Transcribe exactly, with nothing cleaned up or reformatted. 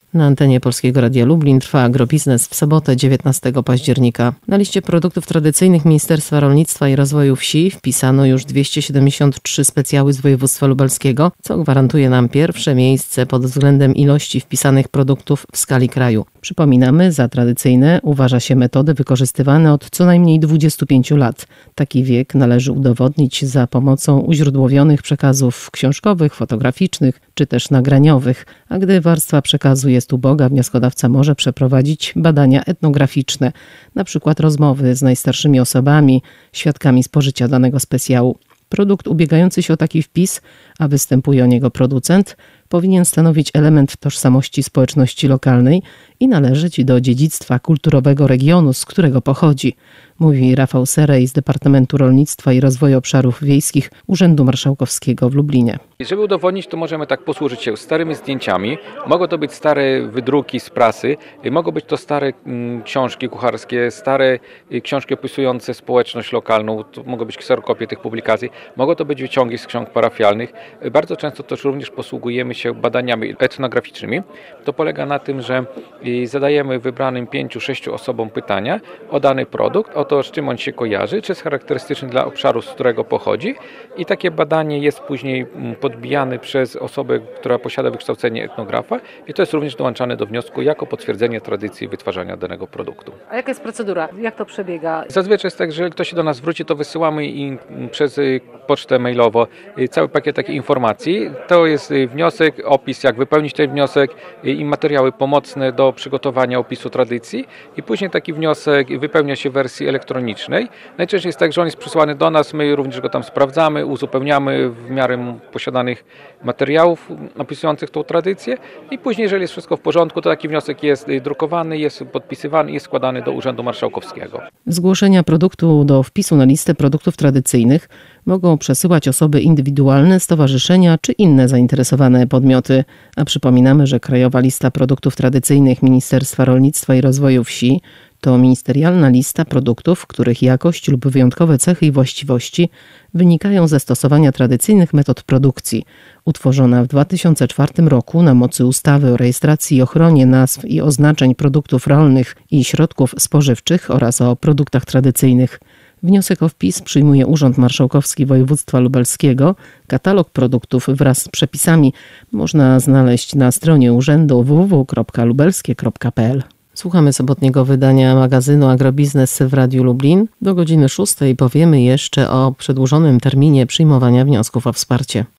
Na antenie Polskiego Radia Lublin trwa agrobiznes w sobotę dziewiętnastego października. Na liście produktów tradycyjnych Ministerstwa Rolnictwa i Rozwoju Wsi wpisano już dwieście siedemdziesiąt trzy specjały z województwa lubelskiego, co gwarantuje nam pierwsze miejsce pod względem ilości wpisanych produktów w skali kraju. Przypominamy, za tradycyjne uważa się metody wykorzystywane od co najmniej dwudziestu pięciu lat. Taki wiek należy udowodnić za pomocą uźródłowionych przekazów książkowych, fotograficznych czy też nagraniowych, a gdy warstwa przekazu jest uboga, wnioskodawca może przeprowadzić badania etnograficzne, na przykład rozmowy z najstarszymi osobami, świadkami spożycia danego specjału. Produkt ubiegający się o taki wpis, a występuje o niego producent, powinien stanowić element tożsamości społeczności lokalnej i należeć do dziedzictwa kulturowego regionu, z którego pochodzi, mówi Rafał Serej z Departamentu Rolnictwa i Rozwoju Obszarów Wiejskich Urzędu Marszałkowskiego w Lublinie. Żeby udowodnić, to możemy tak posłużyć się starymi zdjęciami. Mogą to być stare wydruki z prasy, mogą być to stare mm, książki kucharskie, stare y, książki opisujące społeczność lokalną, to mogą być kserokopie tych publikacji, mogą to być wyciągi z ksiąg parafialnych. Bardzo często też również posługujemy się badaniami etnograficznymi. To polega na tym, że y, zadajemy wybranym pięciu, sześciu osobom pytania o dany produkt, o to, z czym on się kojarzy, czy jest charakterystyczny dla obszaru, z którego pochodzi, i takie badanie jest później podbijane przez osobę, która posiada wykształcenie etnografa, i to jest również dołączane do wniosku jako potwierdzenie tradycji wytwarzania danego produktu. A jaka jest procedura? Jak to przebiega? Zazwyczaj jest tak, że jeżeli ktoś się do nas wróci, to wysyłamy im przez pocztę mailową cały pakiet takich informacji. To jest wniosek, opis, jak wypełnić ten wniosek i materiały pomocne do przygotowania opisu tradycji, i później taki wniosek wypełnia się w wersji elektronicznej. Najczęściej jest tak, że on jest przysłany do nas, my również go tam sprawdzamy, uzupełniamy w miarę posiadanych materiałów opisujących tą tradycję, i później, jeżeli jest wszystko w porządku, to taki wniosek jest drukowany, jest podpisywany i jest składany do Urzędu Marszałkowskiego. Zgłoszenia produktu do wpisu na listę produktów tradycyjnych mogą przesyłać osoby indywidualne, stowarzyszenia czy inne zainteresowane podmioty. A przypominamy, że Krajowa Lista Produktów Tradycyjnych Ministerstwa Rolnictwa i Rozwoju Wsi to ministerialna lista produktów, których jakość lub wyjątkowe cechy i właściwości wynikają ze stosowania tradycyjnych metod produkcji. Utworzona w dwa tysiące czwartym roku na mocy ustawy o rejestracji i ochronie nazw i oznaczeń produktów rolnych i środków spożywczych oraz o produktach tradycyjnych. Wniosek o wpis przyjmuje Urząd Marszałkowski Województwa Lubelskiego. Katalog produktów wraz z przepisami można znaleźć na stronie urzędu w w w kropka lubelskie kropka p l. Słuchamy sobotniego wydania magazynu Agrobiznes w Radiu Lublin. Do godziny szóstej powiemy jeszcze o przedłużonym terminie przyjmowania wniosków o wsparcie.